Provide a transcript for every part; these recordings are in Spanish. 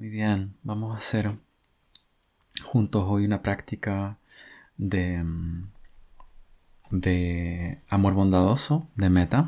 Muy bien, vamos a hacer juntos hoy una práctica de, de amor bondadoso, de meta.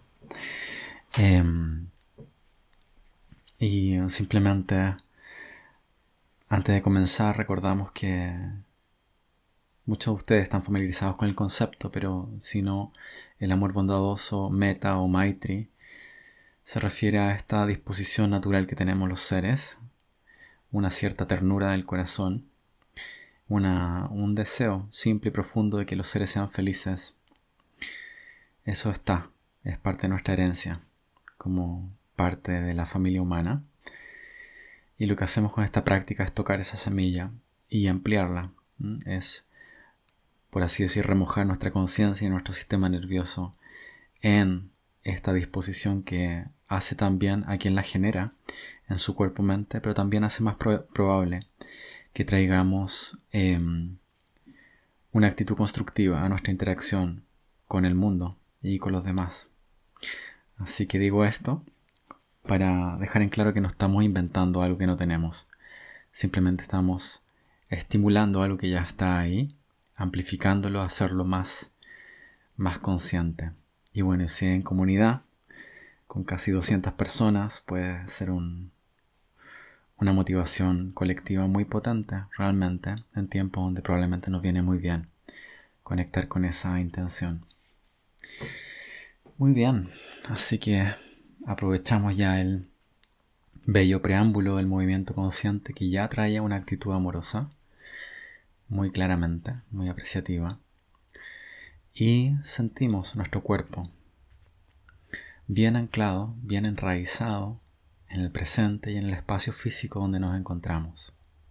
Y simplemente antes de comenzar recordamos que muchos de ustedes están familiarizados con el concepto, pero si no, el amor bondadoso, meta o maitri, se refiere a esta disposición natural que tenemos los seres, una cierta ternura del corazón, un deseo simple y profundo de que los seres sean felices. Eso es parte de nuestra herencia, como parte de la familia humana. Y lo que hacemos con esta práctica es tocar esa semilla y ampliarla. Es, por así decir, remojar nuestra conciencia y nuestro sistema nervioso en esta disposición que hace también a quien la genera en su cuerpo-mente, pero también hace más probable que traigamos una actitud constructiva a nuestra interacción con el mundo y con los demás. Así que digo esto para dejar en claro que no estamos inventando algo que no tenemos. Simplemente estamos estimulando algo que ya está ahí, amplificándolo, hacerlo más consciente. Y bueno, si en comunidad, con casi 200 personas, puede ser una motivación colectiva muy potente, realmente, en tiempos donde probablemente nos viene muy bien conectar con esa intención. Muy bien, así que aprovechamos ya el bello preámbulo del movimiento consciente que ya traía una actitud amorosa, muy claramente, muy apreciativa, y sentimos nuestro cuerpo bien anclado, bien enraizado en el presente y en el espacio físico donde nos encontramos.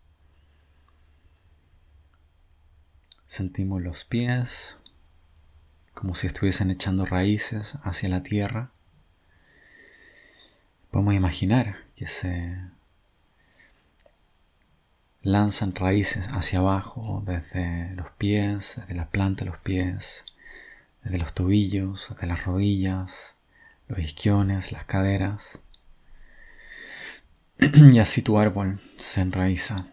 Sentimos los pies como si estuviesen echando raíces hacia la tierra. Podemos imaginar que se lanzan raíces hacia abajo desde los pies, desde la planta de los pies, desde los tobillos, desde las rodillas, los isquiones, las caderas. Y así tu árbol se enraiza.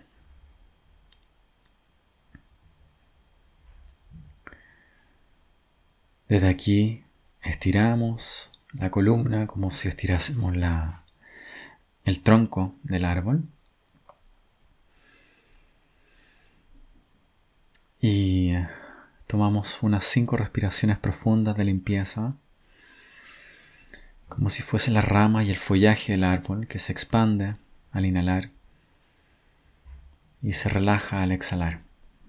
Desde aquí estiramos la columna como si estirásemos el tronco del árbol. Y tomamos unas 5 respiraciones profundas de limpieza, como si fuese la rama y el follaje del árbol que se expande al inhalar y se relaja al exhalar.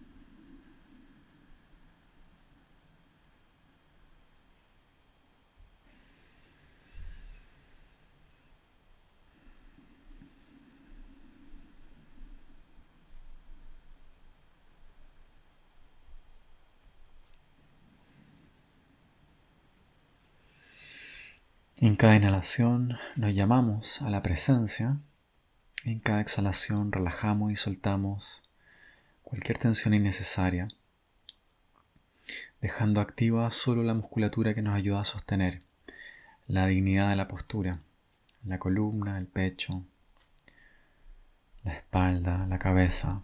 En cada inhalación nos llamamos a la presencia. En cada exhalación relajamos y soltamos cualquier tensión innecesaria, dejando activa solo la musculatura que nos ayuda a sostener la dignidad de la postura, la columna, el pecho, la espalda, la cabeza.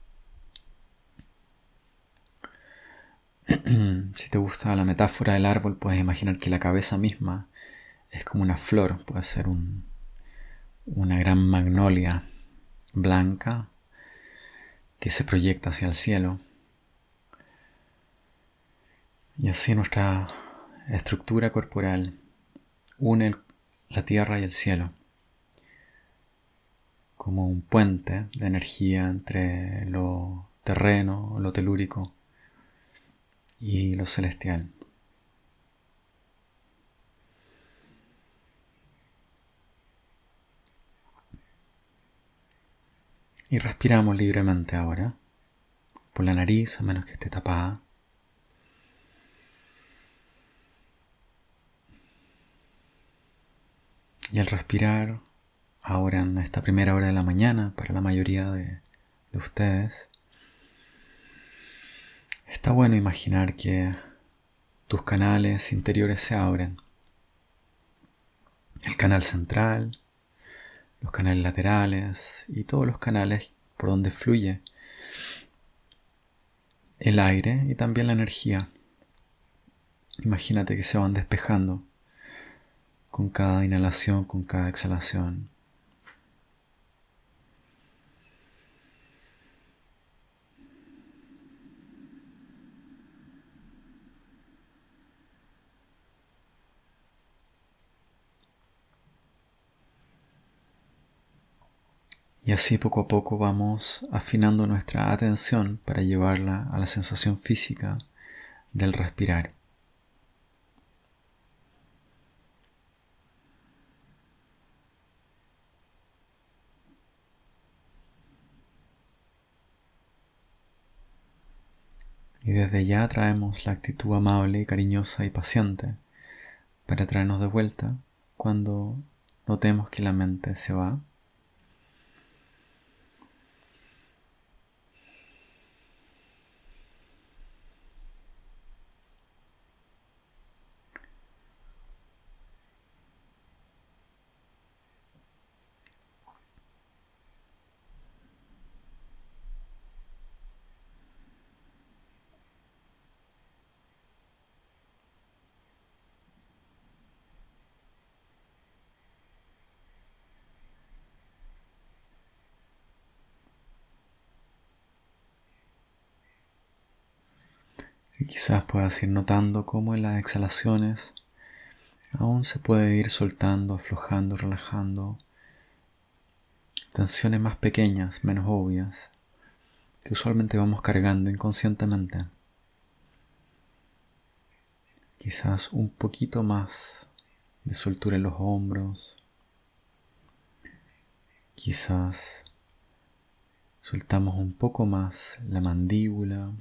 Si te gusta la metáfora del árbol, puedes imaginar que la cabeza misma es como una flor, puede ser una gran magnolia blanca que se proyecta hacia el cielo. Y así nuestra estructura corporal une la tierra y el cielo como un puente de energía entre lo terreno, lo telúrico y lo celestial. Y respiramos libremente ahora, por la nariz, a menos que esté tapada. Y al respirar, ahora en esta primera hora de la mañana, para la mayoría de ustedes, está bueno imaginar que tus canales interiores se abren. El canal central, los canales laterales y todos los canales por donde fluye el aire y también la energía. Imagínate que se van despejando con cada inhalación, con cada exhalación. Y así poco a poco vamos afinando nuestra atención para llevarla a la sensación física del respirar. Y desde ya traemos la actitud amable, cariñosa y paciente para traernos de vuelta cuando notemos que la mente se va. Y quizás puedas ir notando cómo en las exhalaciones aún se puede ir soltando, aflojando, relajando tensiones más pequeñas, menos obvias, que usualmente vamos cargando inconscientemente. Quizás un poquito más de soltura en los hombros. Quizás soltamos un poco más la mandíbula.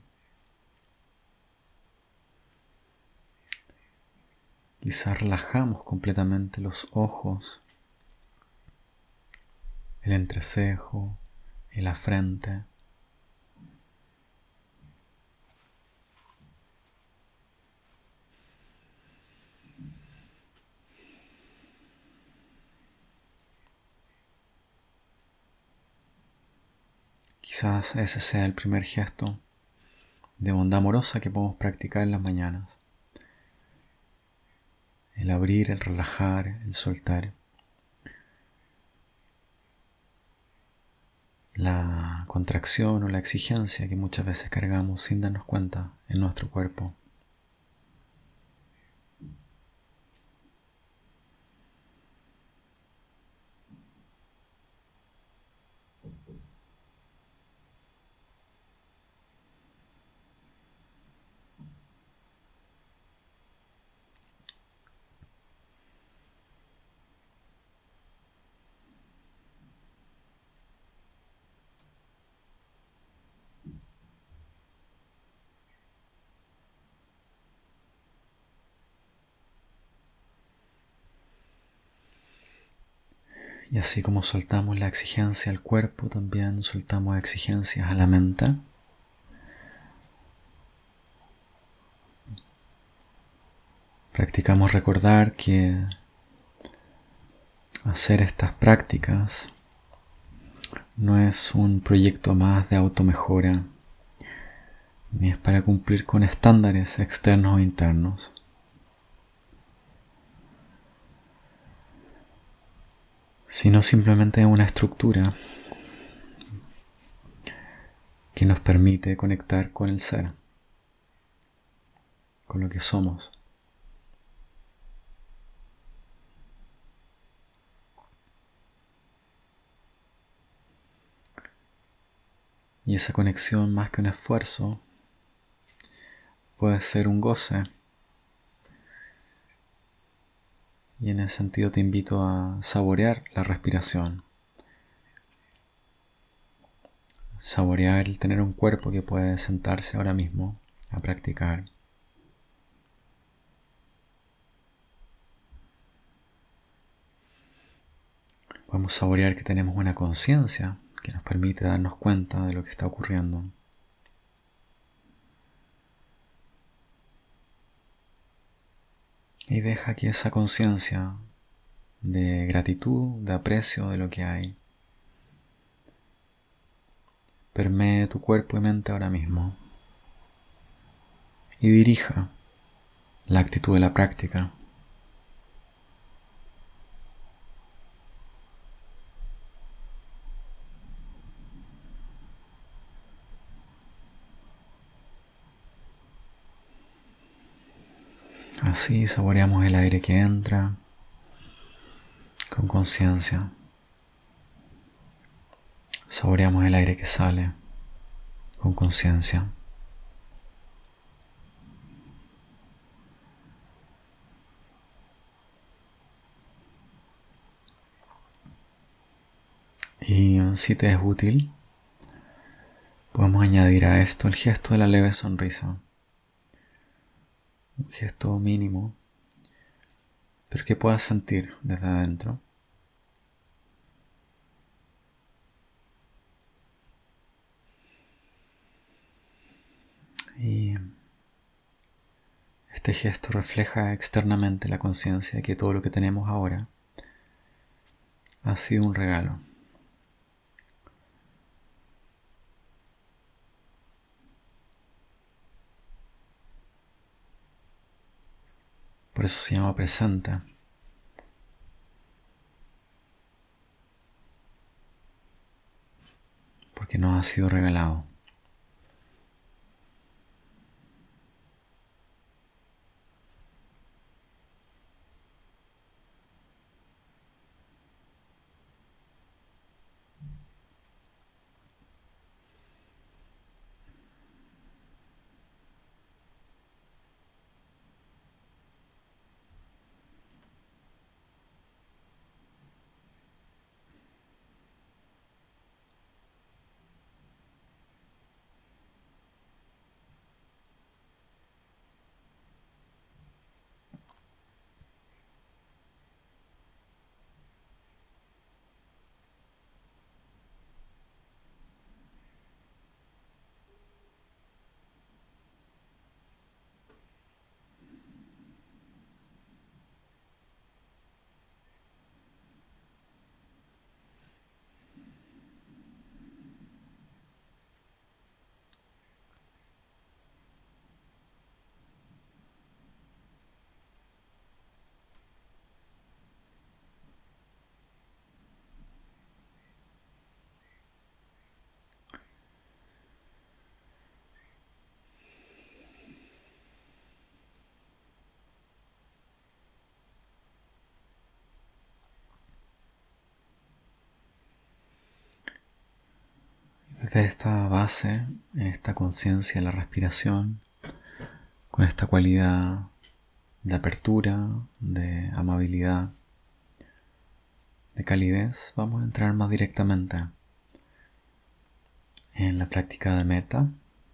Quizás relajamos completamente los ojos, el entrecejo y la frente. Quizás ese sea el primer gesto de bondad amorosa que podemos practicar en las mañanas. El abrir, el relajar, el soltar. La contracción o la exigencia que muchas veces cargamos sin darnos cuenta en nuestro cuerpo. Y así como soltamos la exigencia al cuerpo, también soltamos exigencias a la mente. Practicamos recordar que hacer estas prácticas no es un proyecto más de automejora, ni es para cumplir con estándares externos o internos. Sino simplemente una estructura que nos permite conectar con el ser, con lo que somos. Y esa conexión, más que un esfuerzo, puede ser un goce. Y en ese sentido te invito a saborear la respiración. Saborear el tener un cuerpo que puede sentarse ahora mismo a practicar. Podemos saborear que tenemos una conciencia que nos permite darnos cuenta de lo que está ocurriendo. Y deja que esa conciencia de gratitud, de aprecio de lo que hay, permee tu cuerpo y mente ahora mismo y dirija la actitud de la práctica. Así saboreamos el aire que entra con conciencia. Saboreamos el aire que sale con conciencia. Y si te es útil, podemos añadir a esto el gesto de la leve sonrisa. Un gesto mínimo, pero que puedas sentir desde adentro. Y este gesto refleja externamente la conciencia de que todo lo que tenemos ahora ha sido un regalo. Por eso se llama presente. Porque nos ha sido regalado. Desde esta base, esta conciencia de la respiración, con esta cualidad de apertura, de amabilidad, de calidez, vamos a entrar más directamente en la práctica de metta.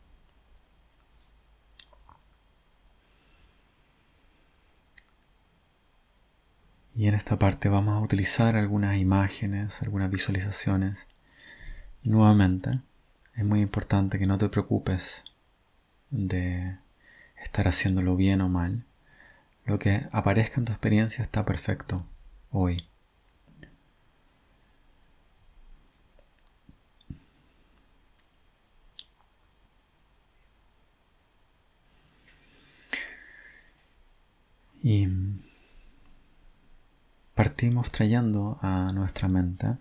Y en esta parte vamos a utilizar algunas imágenes, algunas visualizaciones. Y nuevamente, es muy importante que no te preocupes de estar haciéndolo bien o mal. Lo que aparezca en tu experiencia está perfecto hoy. Y partimos trayendo a nuestra mente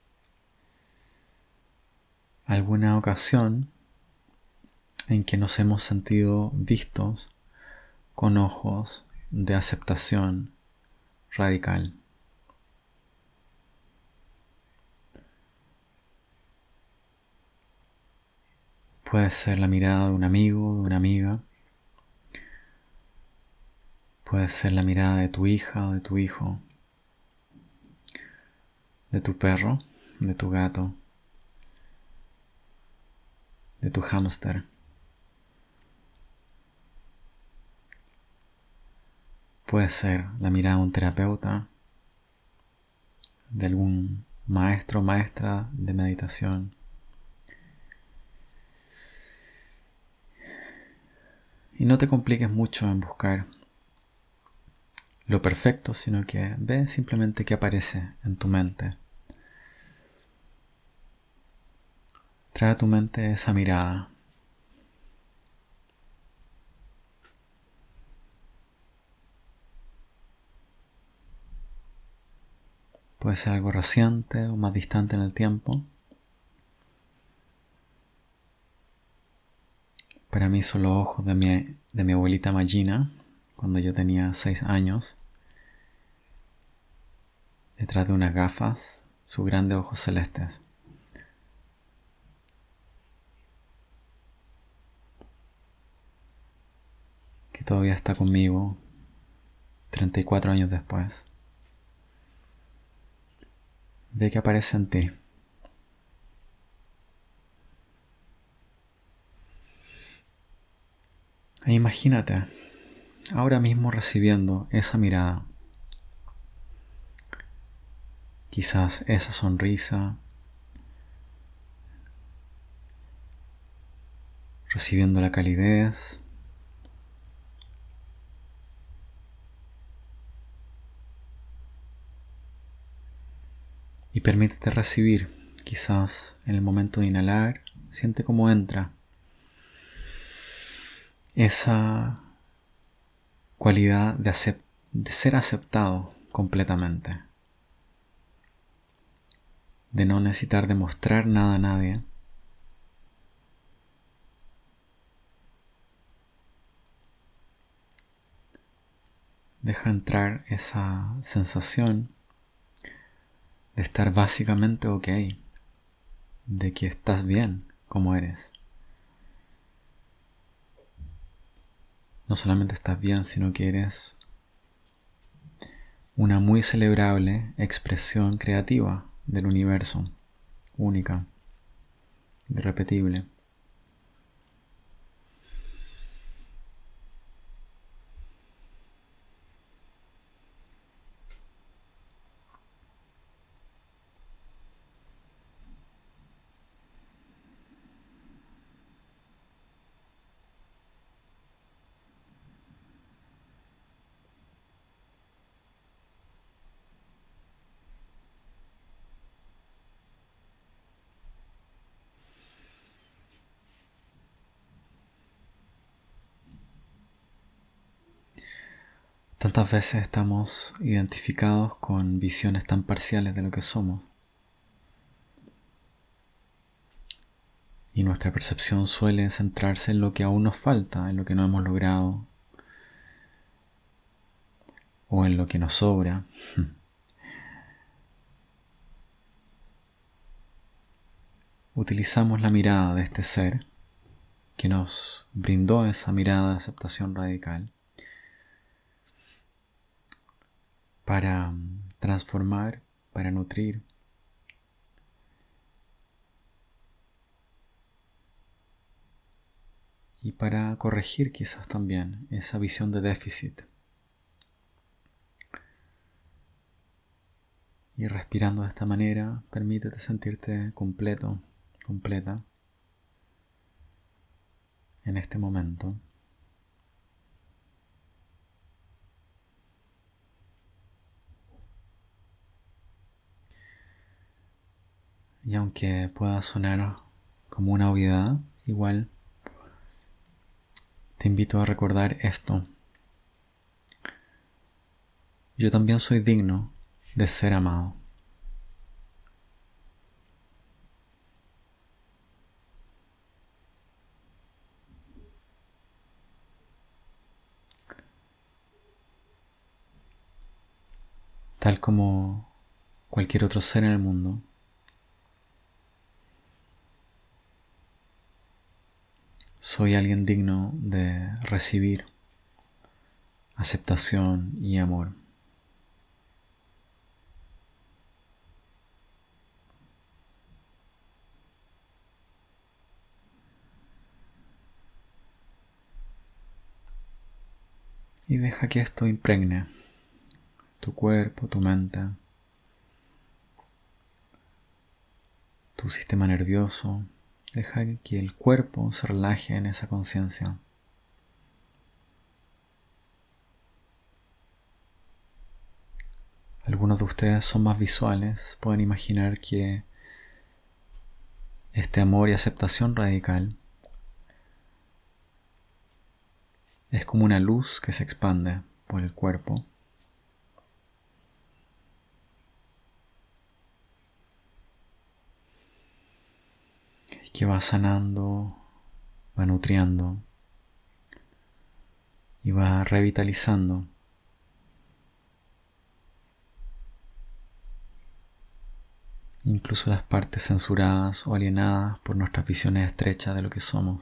alguna ocasión en que nos hemos sentido vistos con ojos de aceptación radical. Puede ser la mirada de un amigo, de una amiga. Puede ser la mirada de tu hija o de tu hijo, de tu perro, de tu gato, de tu hámster. Puede ser la mirada de un terapeuta, de algún maestro o maestra de meditación. Y no te compliques mucho en buscar lo perfecto, sino que ve simplemente qué aparece en tu mente. Trae a tu mente esa mirada. Puede ser algo reciente o más distante en el tiempo. Para mí son los ojos de mi abuelita Magina, cuando yo tenía 6 años. Detrás de unas gafas, sus grandes ojos celestes. Que todavía está conmigo 34 años después. Ve que aparece en ti. E imagínate, ahora mismo recibiendo esa mirada. Quizás esa sonrisa. Recibiendo la calidez. Y permítete recibir, quizás en el momento de inhalar, siente cómo entra esa cualidad de ser aceptado completamente, de no necesitar demostrar nada a nadie, deja entrar esa sensación de estar básicamente ok, de que estás bien como eres. No solamente estás bien, sino que eres una muy celebrable expresión creativa del universo, única, irrepetible. Tantas veces estamos identificados con visiones tan parciales de lo que somos. Y nuestra percepción suele centrarse en lo que aún nos falta, en lo que no hemos logrado, o en lo que nos sobra. Utilizamos la mirada de este ser que nos brindó esa mirada de aceptación radical para transformar, para nutrir y para corregir quizás también esa visión de déficit. Y respirando de esta manera, permítete sentirte completo, completa en este momento. Y aunque pueda sonar como una obviedad, igual te invito a recordar esto. Yo también soy digno de ser amado. Tal como cualquier otro ser en el mundo. Soy alguien digno de recibir aceptación y amor. Y deja que esto impregne tu cuerpo, tu mente, tu sistema nervioso. Deja que el cuerpo se relaje en esa conciencia. algunos de ustedes son más visuales, pueden imaginar que este amor y aceptación radical es como una luz que se expande por el cuerpo. Y que va sanando, va nutriendo y va revitalizando incluso las partes censuradas o alienadas por nuestras visiones estrechas de lo que somos.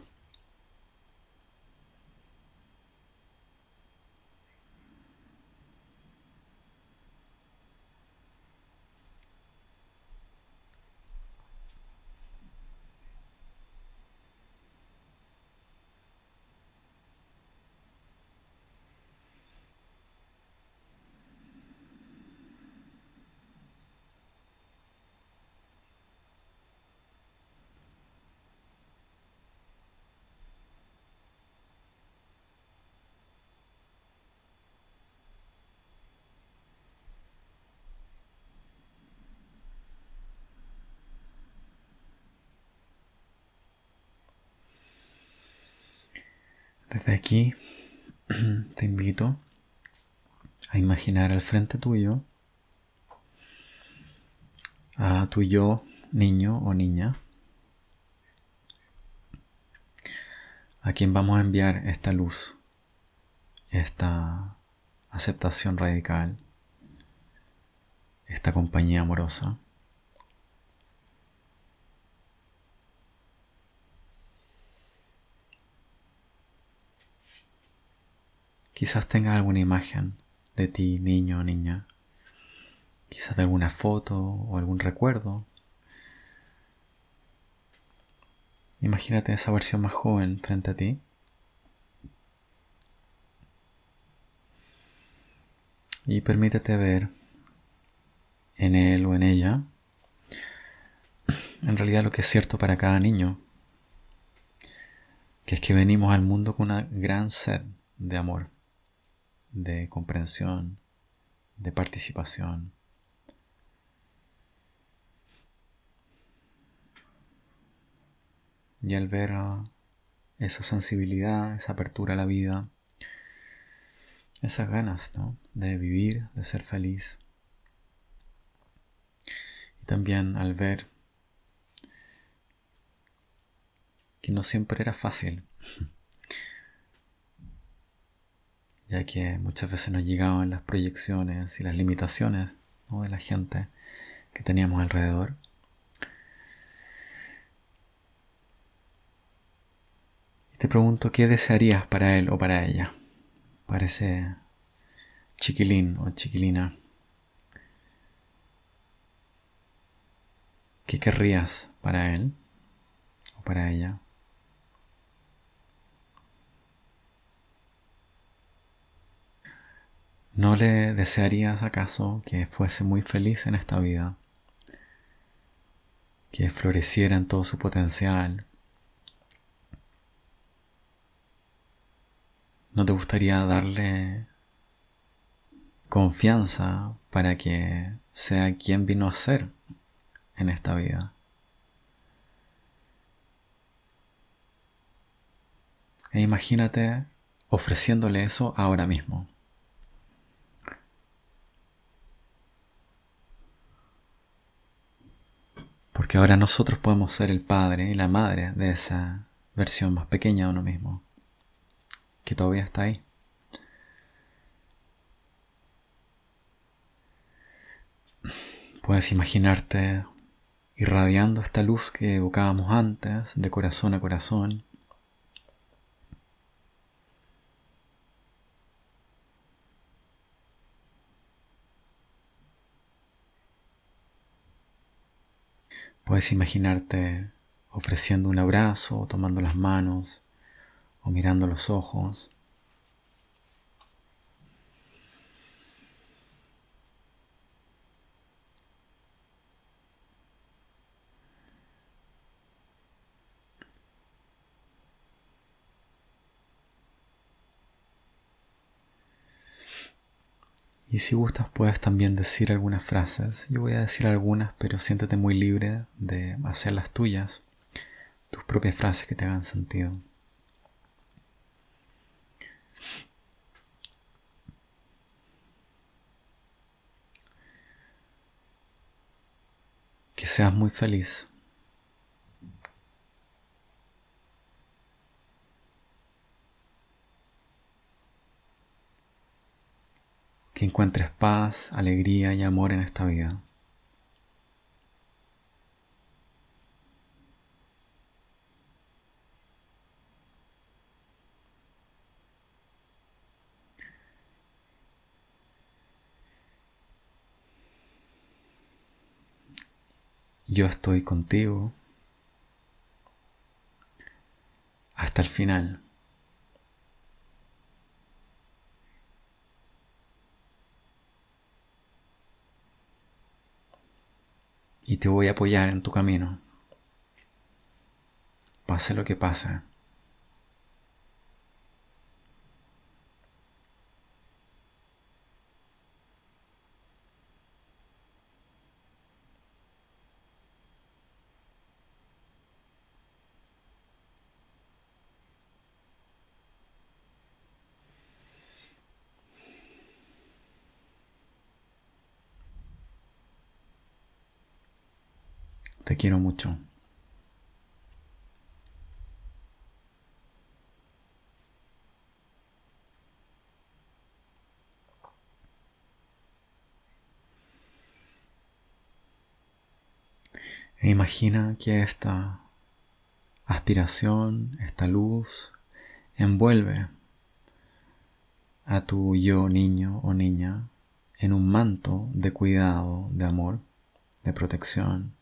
Desde aquí te invito a imaginar al frente tuyo a tu yo, niño o niña, a quien vamos a enviar esta luz, esta aceptación radical, esta compañía amorosa. Quizás tengas alguna imagen de ti, niño o niña, quizás de alguna foto o algún recuerdo. Imagínate esa versión más joven frente a ti. Y permítete ver en él o en ella, en realidad lo que es cierto para cada niño, que es que venimos al mundo con una gran sed de amor, de comprensión, de participación. Y al ver esa sensibilidad, esa apertura a la vida, esas ganas, ¿no?, de vivir, de ser feliz. Y también al ver que no siempre era fácil, ya que muchas veces nos llegaban las proyecciones y las limitaciones, ¿no?, de la gente que teníamos alrededor. Y te pregunto, ¿qué desearías para él o para ella? Para ese chiquilín o chiquilina. ¿Qué querrías para él o para ella? ¿No le desearías acaso que fuese muy feliz en esta vida? Que floreciera en todo su potencial. ¿No te gustaría darle confianza para que sea quien vino a ser en esta vida? E imagínate ofreciéndole eso ahora mismo. Porque ahora nosotros podemos ser el padre y la madre de esa versión más pequeña de uno mismo, que todavía está ahí. Puedes imaginarte irradiando esta luz que evocábamos antes, de corazón a corazón. Puedes imaginarte ofreciendo un abrazo, o tomando las manos, o mirando los ojos. Y si gustas puedes también decir algunas frases. Yo voy a decir algunas, pero siéntete muy libre de hacer las tuyas, tus propias frases que te hagan sentido. Que seas muy feliz. Que encuentres paz, alegría y amor en esta vida. Yo estoy contigo hasta el final. Y te voy a apoyar en tu camino, pase lo que pase. Te quiero mucho. E imagina que esta aspiración, esta luz, envuelve a tu yo niño o niña en un manto de cuidado, de amor, de protección.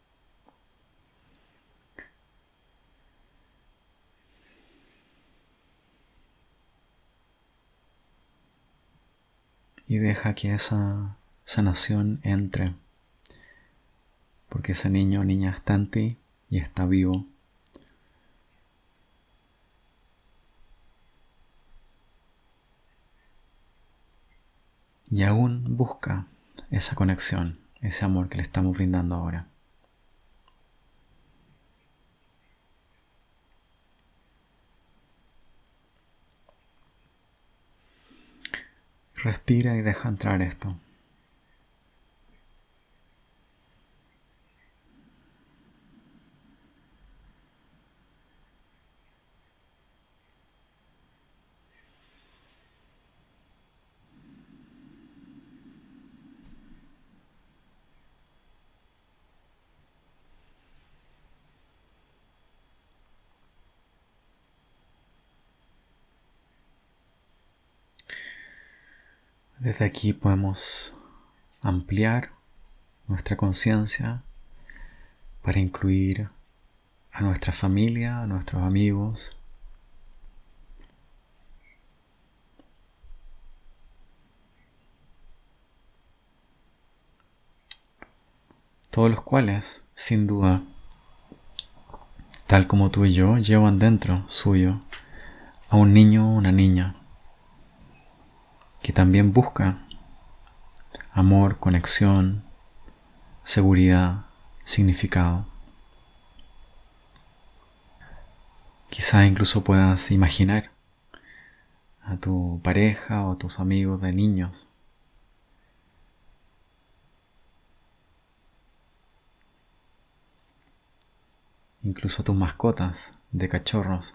Y deja que esa sanación entre, porque ese niño o niña está en ti y está vivo. Y aún busca esa conexión, ese amor que le estamos brindando ahora. Respira y deja entrar esto. Desde aquí podemos ampliar nuestra conciencia para incluir a nuestra familia, a nuestros amigos, todos los cuales, sin duda, tal como tú y yo, llevan dentro suyo a un niño o una niña que también busca amor, conexión, seguridad, significado. Quizás incluso puedas imaginar a tu pareja o a tus amigos de niños incluso a tus mascotas de cachorros.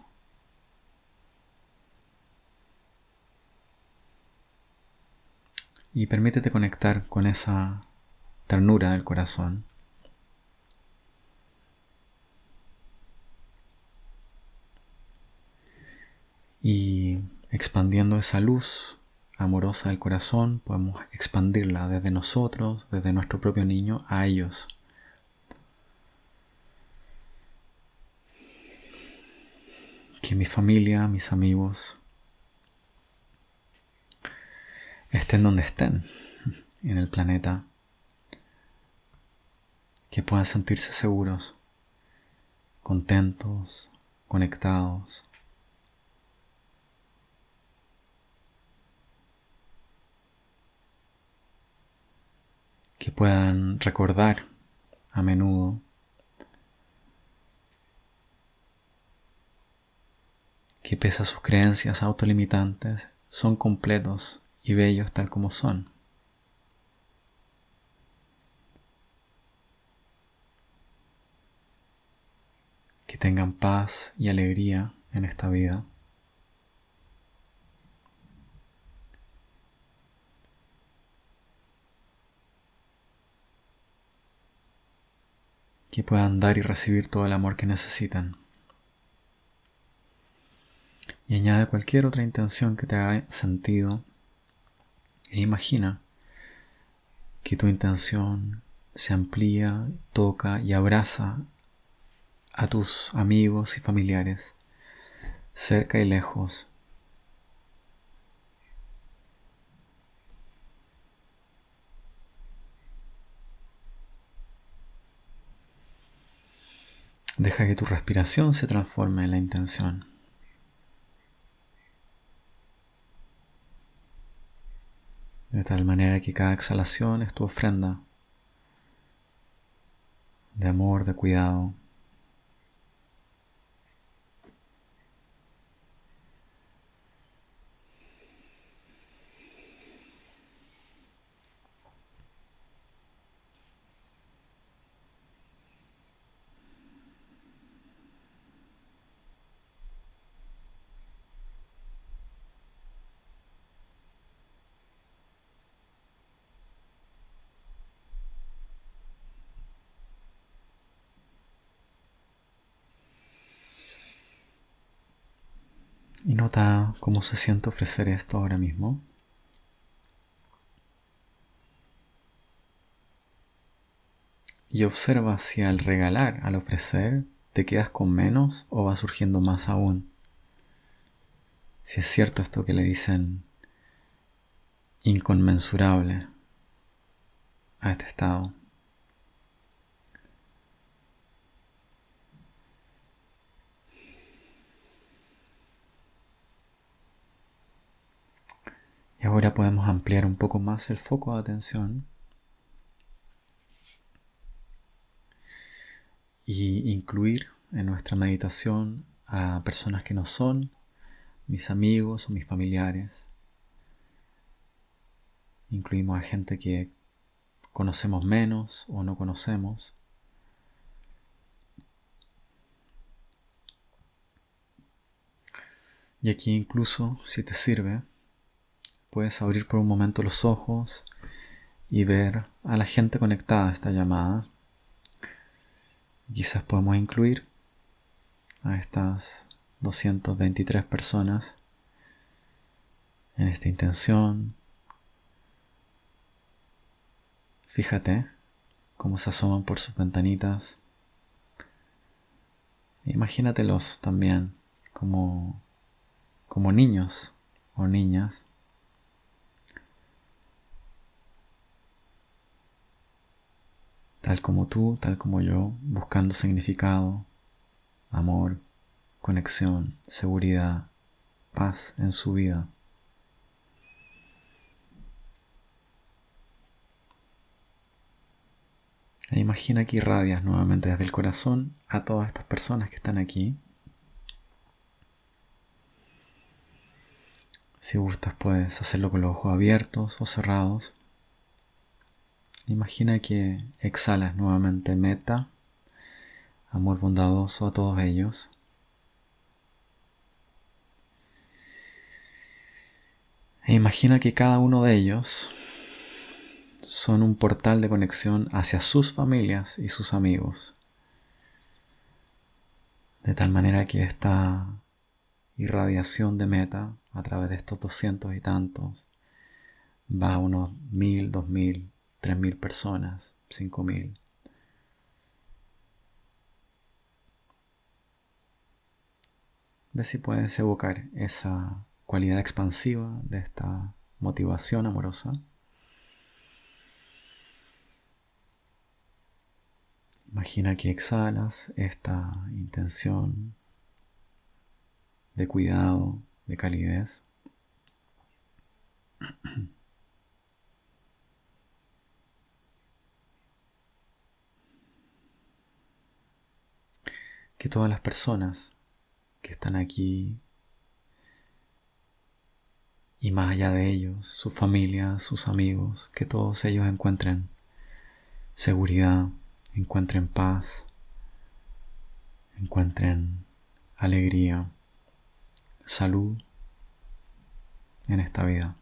Y permítete conectar con esa ternura del corazón. Y expandiendo esa luz amorosa del corazón, podemos expandirla desde nosotros, desde nuestro propio niño, a ellos. Que mi familia, mis amigos, estén donde estén en el planeta, que puedan sentirse seguros, contentos, conectados. que puedan recordar a menudo que pese a sus creencias autolimitantes, son completos y bellos tal como son. Que tengan paz y alegría en esta vida. Que puedan dar y recibir todo el amor que necesitan. Y añade cualquier otra intención que te haga sentido e imagina que tu intención se amplía, toca y abraza a tus amigos y familiares, cerca y lejos. Deja que tu respiración se transforme en la intención. De tal manera que cada exhalación es tu ofrenda de amor, de cuidado. Y nota cómo se siente ofrecer esto ahora mismo. Y observa si al regalar, al ofrecer, te quedas con menos o va surgiendo más aún. Si es cierto esto que le dicen inconmensurable a este estado. Y ahora podemos ampliar un poco más el foco de atención y incluir en nuestra meditación a personas que no son mis amigos o mis familiares. Incluimos a gente que conocemos menos o no conocemos. Y aquí incluso, si te sirve, puedes abrir por un momento los ojos y ver a la gente conectada a esta llamada. Quizás podemos incluir a estas 223 personas en esta intención. Fíjate cómo se asoman por sus ventanitas. Imagínatelos también como niños o niñas. Tal como tú, tal como yo, buscando significado, amor, conexión, seguridad, paz en su vida. E imagina que irradias nuevamente desde el corazón a todas estas personas que están aquí. Si gustas puedes hacerlo con los ojos abiertos o cerrados. Imagina que exhalas nuevamente metta, amor bondadoso a todos ellos. E imagina que cada uno de ellos son un portal de conexión hacia sus familias y sus amigos. De tal manera que esta irradiación de metta a través de estos 200 y tantos va a unos 1000, 2000, 3000 personas, 5000. Ve si puedes evocar esa cualidad expansiva de esta motivación amorosa. Imagina que exhalas esta intención de cuidado, de calidez. que todas las personas que están aquí y más allá de ellos, sus familias, sus amigos, que todos ellos encuentren seguridad, encuentren paz, encuentren alegría, salud en esta vida.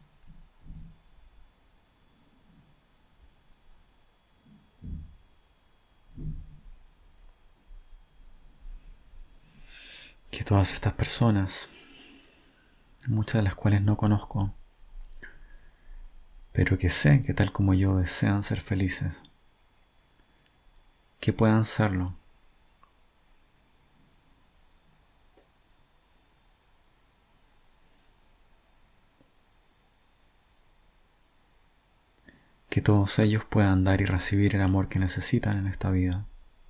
Que todas estas personas, muchas de las cuales no conozco, pero que sé que tal como yo desean ser felices, que puedan serlo. Que todos ellos puedan dar y recibir el amor que necesitan en esta vida.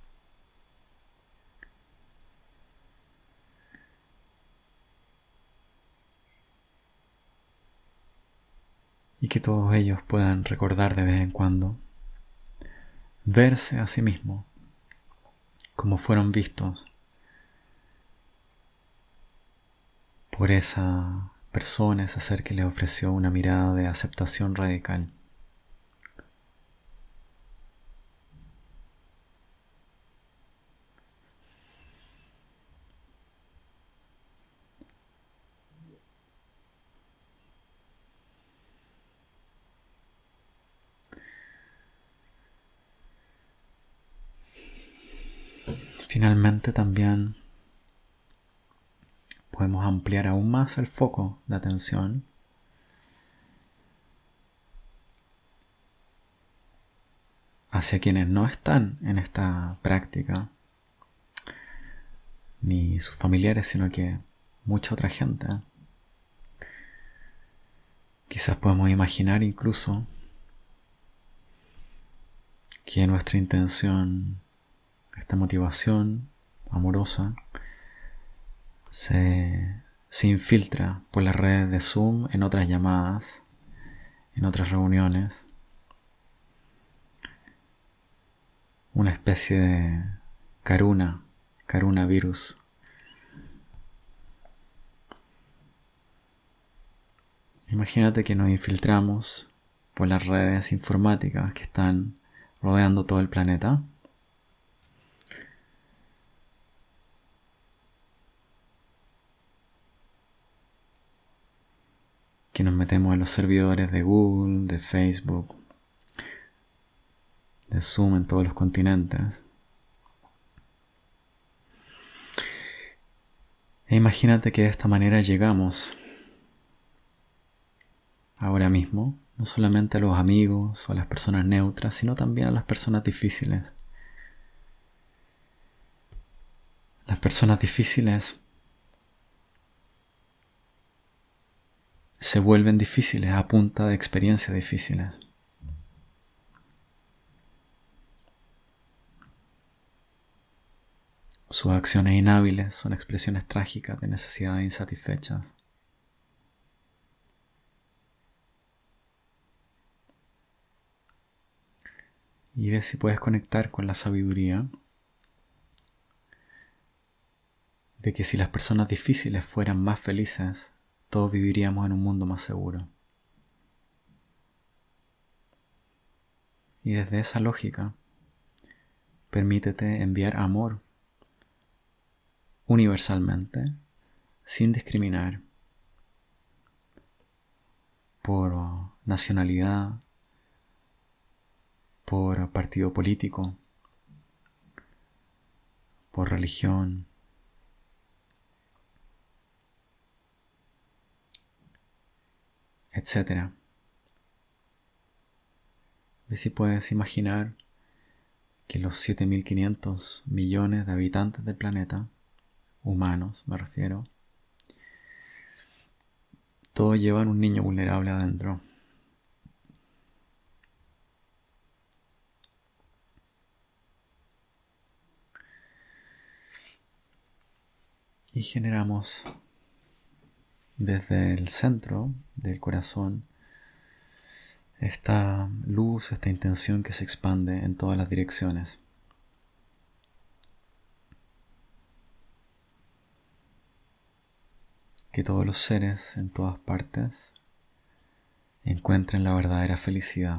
Y que todos ellos puedan recordar de vez en cuando verse a sí mismos como fueron vistos por esa persona, ese ser que les ofreció una mirada de aceptación radical. Finalmente también podemos ampliar aún más el foco de atención hacia quienes no están en esta práctica, ni sus familiares, sino que mucha otra gente. Quizás podemos imaginar incluso que nuestra intención, esta motivación amorosa, se infiltra por las redes de Zoom, en otras llamadas, en otras reuniones. Una especie de Karuna virus. Imagínate que nos infiltramos por las redes informáticas que están rodeando todo el planeta. Que nos metemos en los servidores de Google, de Facebook, de Zoom en todos los continentes. E imagínate que de esta manera llegamos ahora mismo, no solamente a los amigos o a las personas neutras, sino también a las personas difíciles. Las personas difíciles se vuelven difíciles a punta de experiencias difíciles. Sus acciones inhábiles son expresiones trágicas de necesidades insatisfechas. Y ve si puedes conectar con la sabiduría de que si las personas difíciles fueran más felices, todos viviríamos en un mundo más seguro. Y desde esa lógica, permítete enviar amor universalmente, sin discriminar por nacionalidad, por partido político, por religión, etc. Ve si puedes imaginar que los 7.500 millones de habitantes del planeta, humanos me refiero, todos llevan un niño vulnerable adentro. Y generamos desde el centro del corazón esta luz, esta intención que se expande en todas las direcciones. que todos los seres en todas partes encuentren la verdadera felicidad.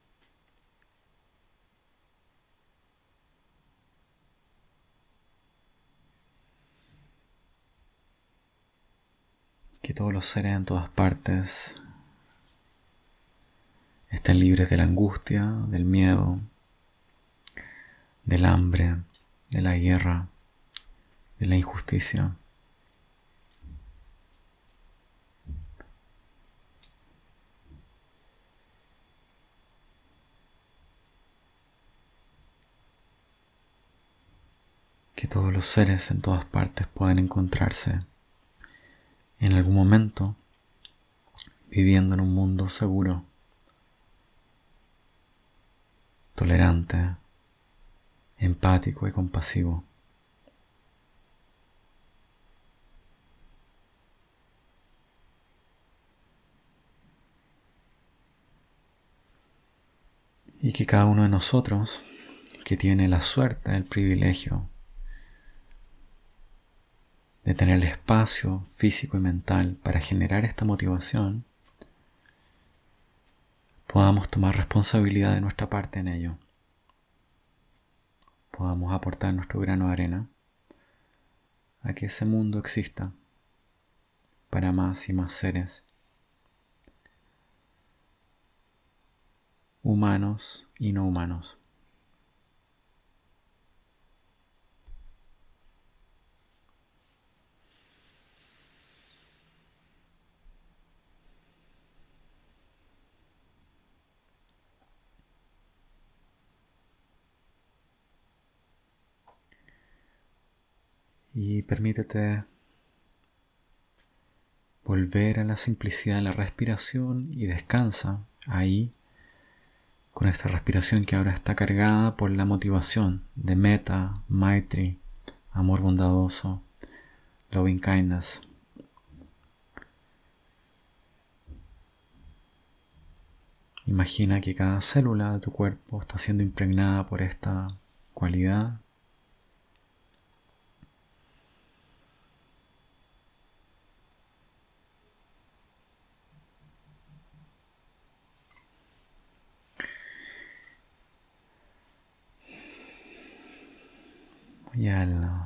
Que todos los seres en todas partes estén libres de la angustia, del miedo, del hambre, de la guerra, de la injusticia. Que todos los seres en todas partes puedan encontrarse en algún momento viviendo en un mundo seguro, tolerante, empático y compasivo. Y que cada uno de nosotros, que tiene la suerte, el privilegio de tener el espacio físico y mental para generar esta motivación, podamos tomar responsabilidad de nuestra parte en ello. Podamos aportar nuestro grano de arena a que ese mundo exista para más y más seres humanos y no humanos. Y permítete volver a la simplicidad de la respiración y descansa ahí con esta respiración que ahora está cargada por la motivación de metta, maitri, amor bondadoso, loving kindness. Imagina que cada célula de tu cuerpo está siendo impregnada por esta cualidad. Y al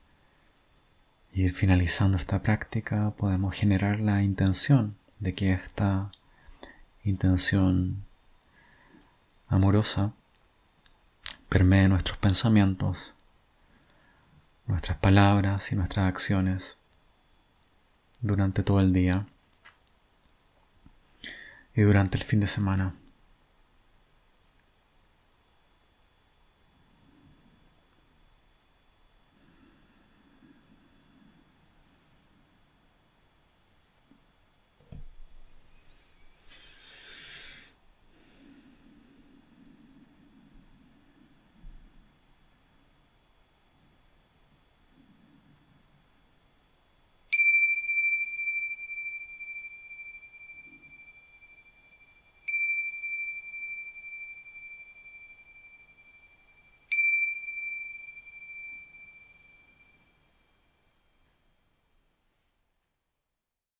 ir finalizando esta práctica podemos generar la intención de que esta intención amorosa permee nuestros pensamientos, nuestras palabras y nuestras acciones durante todo el día y durante el fin de semana.